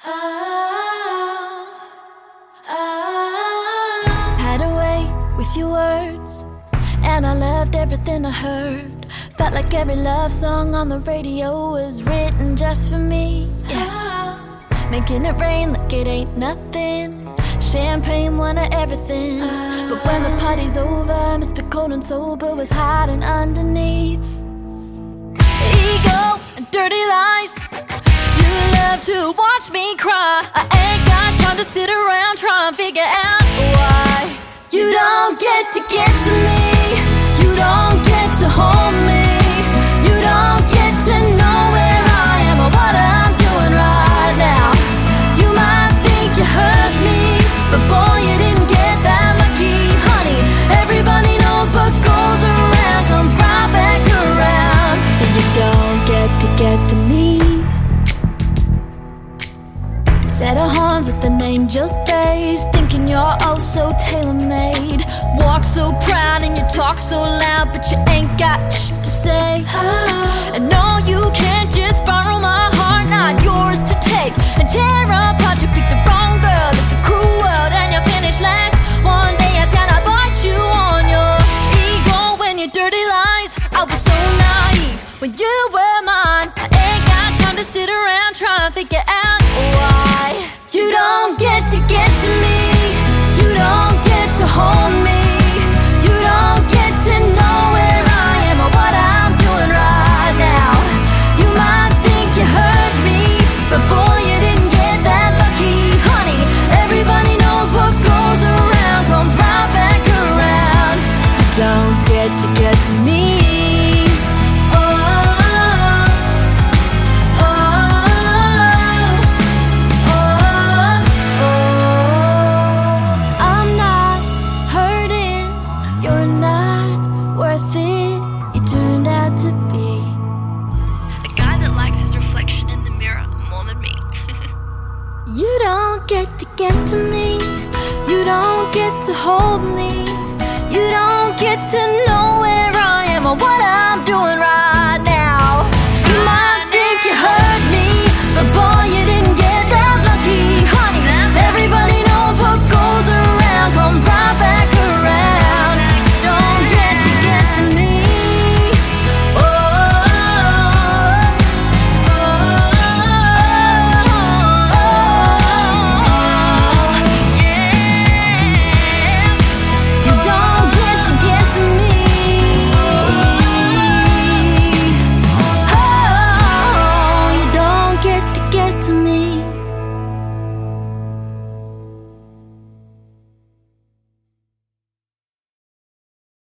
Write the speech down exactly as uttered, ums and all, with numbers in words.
Oh, oh. Had a way with your words, and I loved everything I heard. Felt like every love song on the radio was written just for me. Yeah. Making it rain like it ain't nothing. Champagne, one of everything. But when the party's over, Mister Cold and Sober was hiding underneath. Ego and dirty lies. You love to watch me cry. I ain't got time to sit around trying to figure out why. You don't get to get to me. You don't get to hold me. You don't get to know where I am or what I'm doing right now. You might think you hurt me, but boy, you didn't get that lucky, honey. Everybody knows what goes around comes right back around. So you don't get to get to me. Set of horns with an angel's face, thinking you're oh so tailor-made. Walk so proud and you talk so loud, but you ain't got shit to say. And no, you can't just borrow my heart, not yours to take and tear apart. You picked the wrong girl, it's a cruel world, and you finished last. One day it's gonna bite you on your ego when your dirty lies. I was so naive when you were mine. I ain't got time to sit around trying to figure out why. You don't get to get to me. You don't get to hold me. You don't get to know where I am or what I'm doing right now. You might think you hurt me, but boy, you didn't get that lucky, honey. Everybody knows what goes around comes right back around. You don't get to get to me. You don't get to get to me. You don't get to hold me. You don't get to know where I am or what I'm doing right